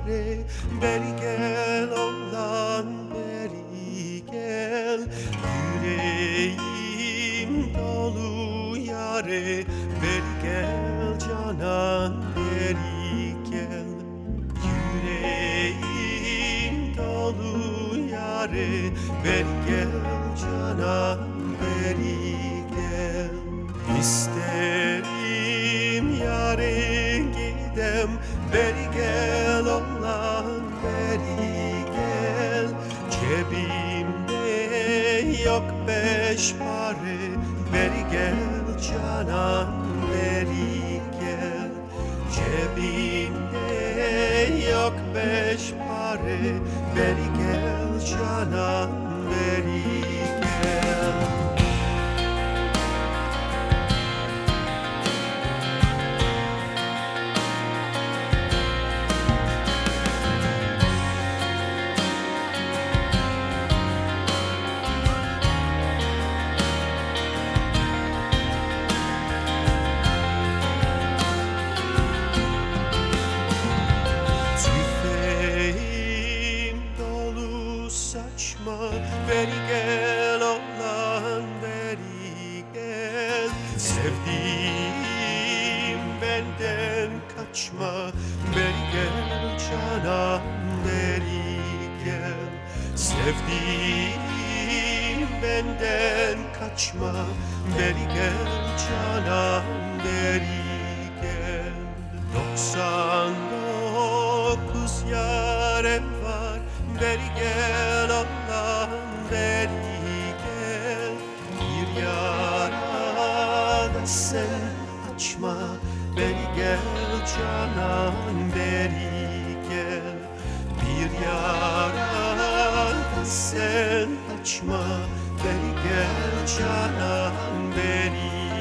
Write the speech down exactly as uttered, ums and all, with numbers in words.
yare, beri gel ondan beri gel. Yüreğim dolu yare, beri gel canan beri gel. Yüreğim dolu yare, beri gel canan beri gel. İsterim yare gidem, beri gel ondan beri gel. Cebimde yok beş pare, beri gel canan beri gel. Cebimde yok beş pare, beri gel canan beri gel. Tüfeğim dolu saçma, beri gel ondan beri gel. Sevdiğim benden kaçma, beri gel canan beri gel. Sevdiğim benden kaçma, beri gel canan beri gel. Doksan dokuz yarem var, beri gel ondan beri gel. Bir yara da sen açma, beri gel canan beri gel. Bir yara da sen açma, beri gel canan beri